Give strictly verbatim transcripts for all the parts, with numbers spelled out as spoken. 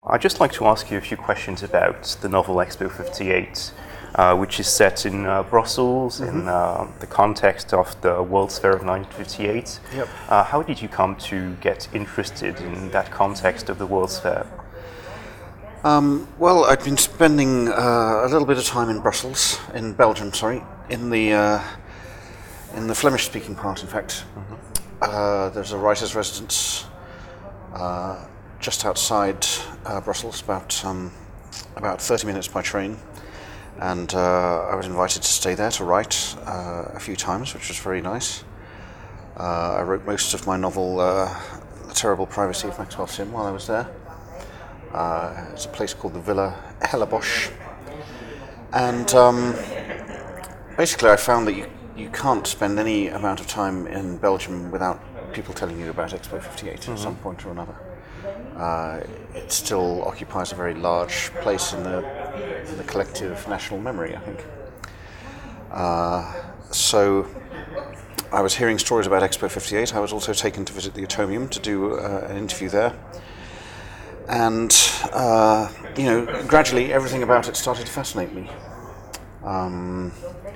I'd just like to ask you a few questions about the novel Expo fifty-eight, uh, which is set in uh, Brussels, mm-hmm. in uh, the context of the World's Fair of nineteen fifty-eight. Yep. Uh, how did you come to get interested in that context of the World's Fair? Um, well, I'd been spending uh, a little bit of time in Brussels, in Belgium, sorry, in the uh, in the Flemish-speaking part, in fact. Mm-hmm. Uh, there's a writer's residence uh, just outside uh, Brussels, about um, about thirty minutes by train, and uh, I was invited to stay there to write uh, a few times, which was very nice. Uh, I wrote most of my novel, uh, The Terrible Privacy of Maxwell Sim, while I was there. Uh, it's a place called the Villa Hellebusch, and um, basically I found that you, you can't spend any amount of time in Belgium without people telling you about Expo fifty-eight mm-hmm. at some point or another. Uh, it still occupies a very large place in the, in the collective national memory, I think. Uh, so I was hearing stories about Expo fifty-eight. I was also taken to visit the Atomium to do uh, an interview there. And, uh, you know, gradually everything about it started to fascinate me. Um,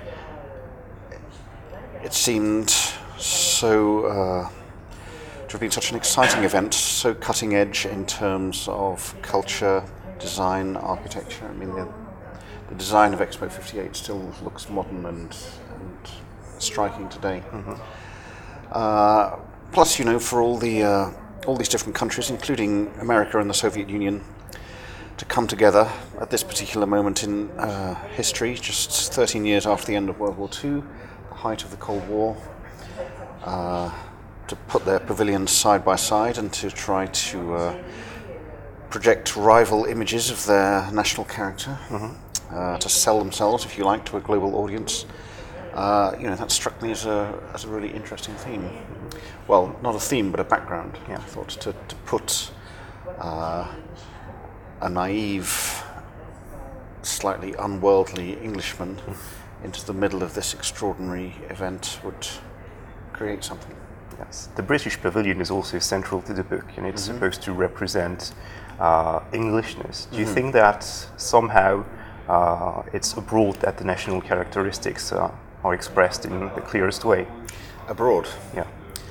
it seemed so, uh, to have been such an exciting event, so cutting edge in terms of culture, design, architecture. I mean, the, the design of Expo fifty-eight still looks modern and, and striking today. Mm-hmm. Uh, plus, you know, for all the... Uh, all these different countries, including America and the Soviet Union, to come together at this particular moment in uh, history, just thirteen years after the end of World War Two, the height of the Cold War, uh, to put their pavilions side by side and to try to uh, project rival images of their national character, mm-hmm. uh, to sell themselves, if you like, to a global audience. Uh, you know, that struck me as a as a really interesting theme. Well, not a theme, but a background. Yeah. I thought to, to put uh, a naive, slightly unworldly Englishman mm. into the middle of this extraordinary event would create something. Yes. The British Pavilion is also central to the book, and it's mm-hmm. supposed to represent uh, Englishness. Do you mm-hmm. think that somehow uh, it's abroad that the national characteristics uh, are expressed in the clearest way? Abroad? Yeah.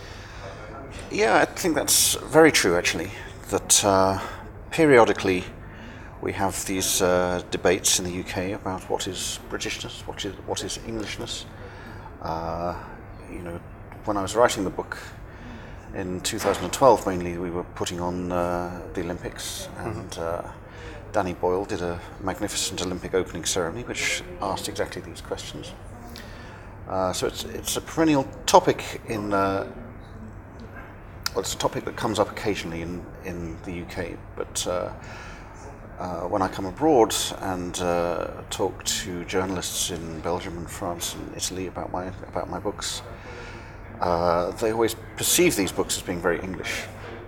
Yeah, I think that's very true, actually, that uh, periodically we have these uh, debates in the U K about what is Britishness, what is what is Englishness. Uh, you know, when I was writing the book in two thousand twelve, mainly, we were putting on uh, the Olympics, and mm-hmm. uh, Danny Boyle did a magnificent Olympic opening ceremony which asked exactly these questions. Uh, so it's it's a perennial topic in... Uh, Well, it's a topic that comes up occasionally in, in the U K, but uh, uh, when I come abroad and uh, talk to journalists in Belgium and France and Italy about my about my books, uh, they always perceive these books as being very English.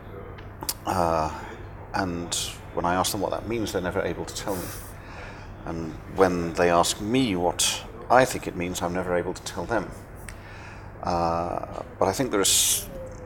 Uh, and when I ask them what that means, they're never able to tell me. And when they ask me what I think it means, I'm never able to tell them. Uh, but I think there is...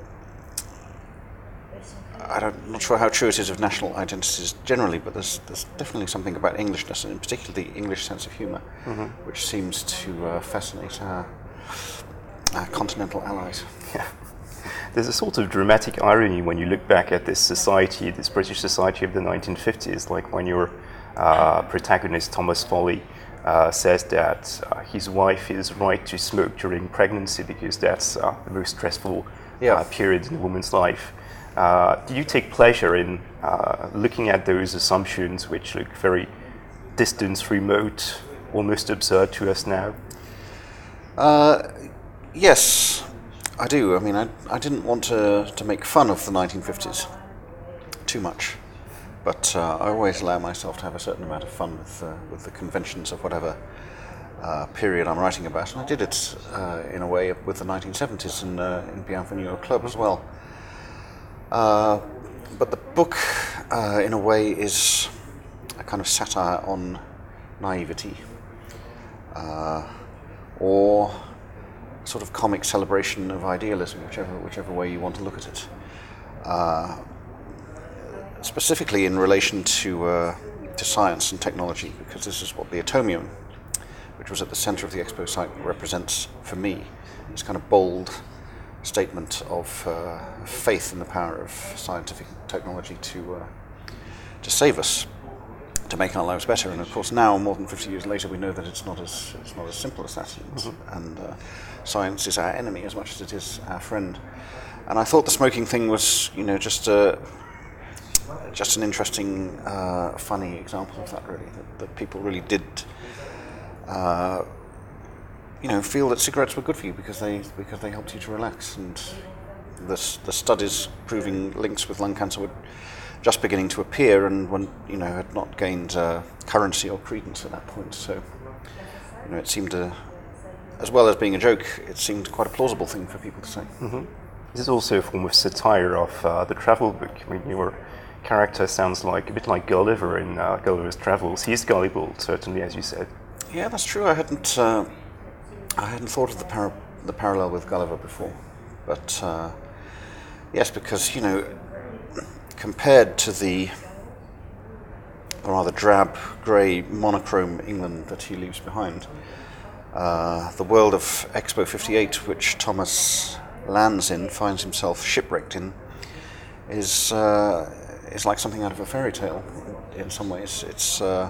I'm not sure how true it is of national identities generally, but there's, there's definitely something about Englishness, and in particular the English sense of humour, mm-hmm. which seems to uh, fascinate our, our continental allies. Yeah. There's a sort of dramatic irony when you look back at this society, this British society of the nineteen fifties, like when your uh, protagonist, Thomas Foley, uh, says that uh, his wife is right to smoke during pregnancy because that's uh, the most stressful yeah. uh, period in a woman's life. Uh, do you take pleasure in uh, looking at those assumptions which look very distant, remote, almost absurd to us now? Uh, yes, I do. I mean, I, I didn't want to, to make fun of the nineteen fifties too much, but uh, I always allow myself to have a certain amount of fun with, uh, with the conventions of whatever uh, period I'm writing about. And I did it uh, in a way with the nineteen seventies in, uh, in Bienvenue au Club as well. Uh, but the book, uh, in a way, is a kind of satire on naivety, uh, or sort of comic celebration of idealism, whichever whichever way you want to look at it. Uh, specifically in relation to uh, to science and technology, because this is what the Atomium, which was at the center of the expo site, represents for me. This kind of bold statement of uh, faith in the power of scientific technology to uh, to save us, to make our lives better. And of course, now, more than fifty years later, we know that it's not as it's not as simple as that. Mm-hmm. And uh, science is our enemy as much as it is our friend. And I thought the smoking thing was, you know, just a just an interesting, uh, funny example of that. Really, that, that people really did, uh, you know, feel that cigarettes were good for you because they because they helped you to relax. And the the studies proving links with lung cancer were just beginning to appear, and when you know had not gained uh, currency or credence at that point. So, you know, it seemed a, as well as being a joke, it seemed quite a plausible thing for people to say. Mm-hmm. This is also a form of satire of uh, the travel book. I mean, your character sounds like a bit like Gulliver in uh, Gulliver's Travels. He's gullible, certainly, as you said. Yeah, that's true. I hadn't uh, I hadn't thought of the par- the parallel with Gulliver before, but uh, yes, because you know, compared to the rather drab, grey, monochrome England that he leaves behind, uh, the world of Expo fifty-eight, which Thomas lands in, finds himself shipwrecked in, is uh, is like something out of a fairy tale. In, in some ways, it's uh,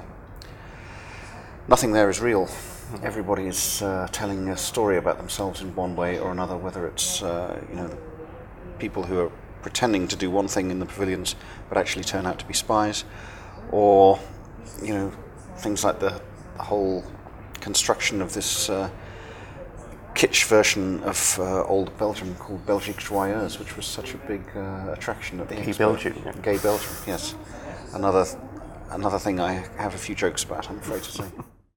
nothing there is real. Everybody is uh, telling a story about themselves in one way or another, whether it's uh, you know the people who are pretending to do one thing in the pavilions but actually turn out to be spies, or you know things like the, the whole construction of this uh, kitsch version of uh, old Belgium called Belgique Joyeuse, which was such a big uh, attraction at the Gay expo. Belgium. Yeah. Gay Belgium, yes. Another another thing I have a few jokes about, I'm afraid to say.